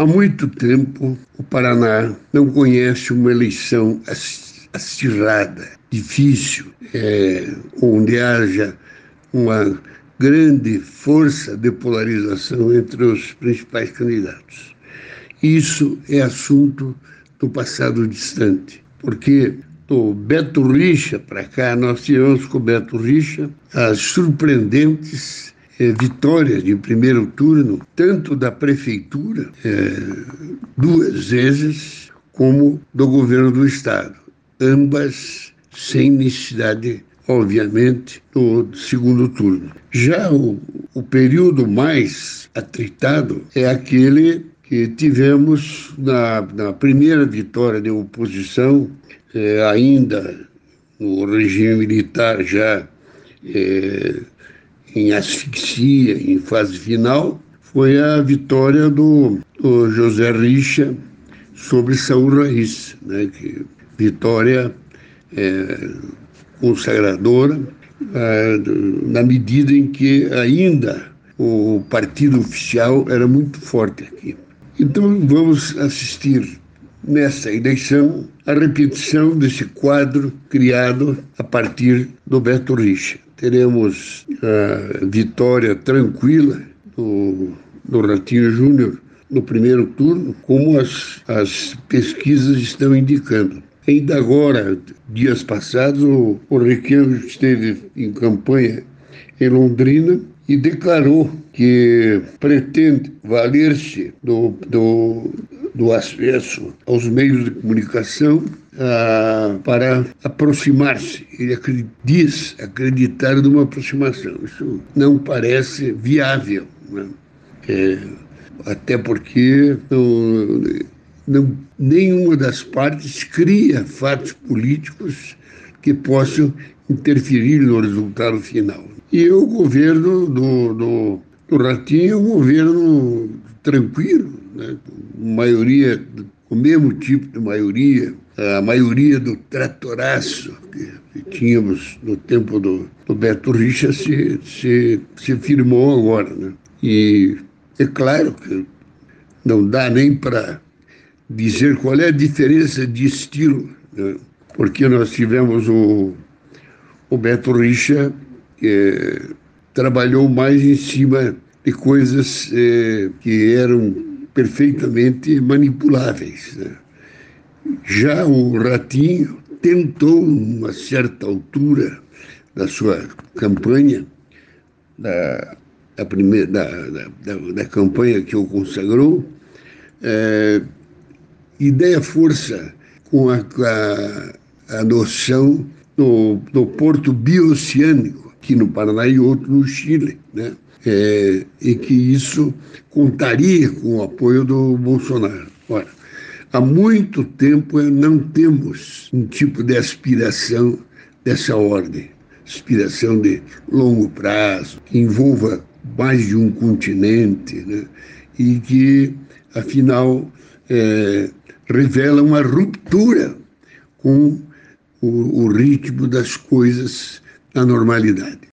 Há muito tempo, o Paraná não conhece uma eleição acirrada, difícil, onde haja uma grande força de polarização entre os principais candidatos. Isso é assunto do passado distante, porque do Beto Richa para cá, nós tivemos com o Beto Richa as surpreendentes vitórias de primeiro turno, tanto da prefeitura, 2 vezes, como do governo do estado, ambas sem necessidade, obviamente, do segundo turno. Já o período mais atritado é aquele que tivemos na primeira vitória de oposição, ainda no regime militar já em asfixia, em fase final, foi a vitória do José Richa sobre Saúl Raiz, né? Vitória consagradora, na medida em que ainda o partido oficial era muito forte aqui. Então vamos assistir nessa eleição a repetição desse quadro criado a partir do Beto Richa. Teremos a vitória tranquila do Ratinho Júnior no primeiro turno, como as pesquisas estão indicando. Ainda agora, dias passados, o Requião esteve em campanha em Londrina e declarou que pretende valer-se do acesso aos meios de comunicação para aproximar-se. Ele diz acreditar numa aproximação. Isso não parece viável, né? Até porque nenhuma das partes cria fatos políticos que possam interferir no resultado final. E o governo do Ratinho é um governo tranquilo, né? Maioria, o mesmo tipo de maioria, a maioria do tratoraço que tínhamos no tempo do Beto Richa se firmou agora, né? E é claro que não dá nem para dizer qual é a diferença de estilo, né? Porque nós tivemos o Beto Richa, que trabalhou mais em cima de coisas que eram perfeitamente manipuláveis, né? Já o Ratinho tentou, uma certa altura da sua campanha, da campanha que o consagrou, e dei a força com a noção do porto bioceânico, aqui no Paraná e outro no Chile, né? E que isso contaria com o apoio do Bolsonaro. Ora, há muito tempo não temos um tipo de aspiração dessa ordem, aspiração de longo prazo, que envolva mais de um continente, né? E que, afinal, revela uma ruptura com o ritmo das coisas na normalidade.